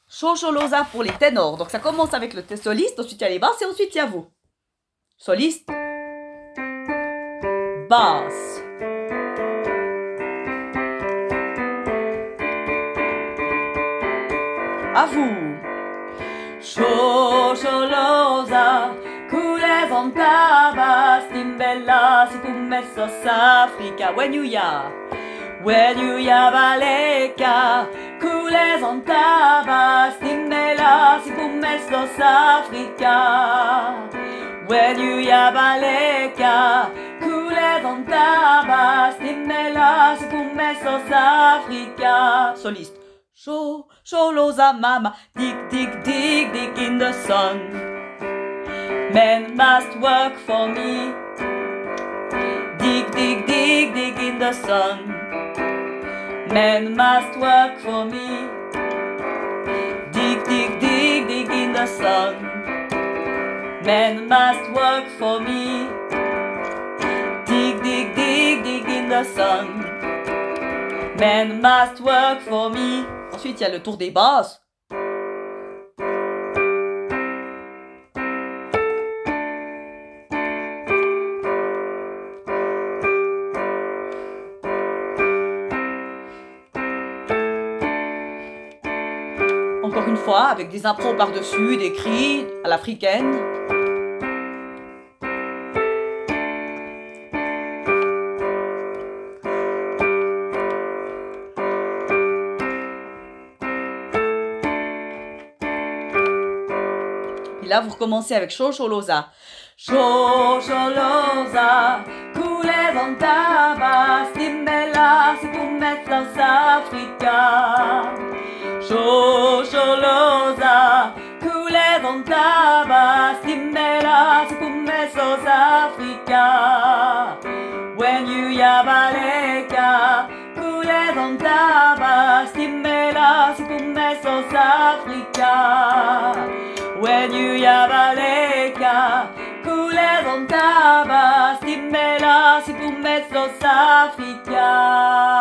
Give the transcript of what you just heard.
Shosholoza pour les ténors. Donc ça commence avec le soliste, ensuite il y a les basses et ensuite il y a vous. Soliste. Basse. À vous. Shosholoza, cules ontabas, timbella, si pumessos Africa. When you ya baleka, cules ontabas, timbella, si pumessos Africa. When you ya baleka, cules ontabas, timbella, si pumessos Africa. Soliste. Sholoza mama, dig, dig, dig, dig in the sun. Men must work for me. Dig, dig, dig, dig in the sun. Men must work for me. Dig, dig, dig, dig in the sun. Men must work for me. Dig, dig, dig, dig in the sun. Men must work for me. Ensuite, il y a le tour des basses. Encore une fois, avec des impros par-dessus, des cris à l'africaine. Là, vous recommencez avec Shosholoza. Shosholoza, cules ontabas, timbella, si pumessos Africa. Shosholoza, cules ontabas, timbella, si pumessos Africa. When you ya baleka, cules ontabas, timbella, si pumessos Africa. When you ya baleka, cules ontabas, timbella, si pumessos Africa.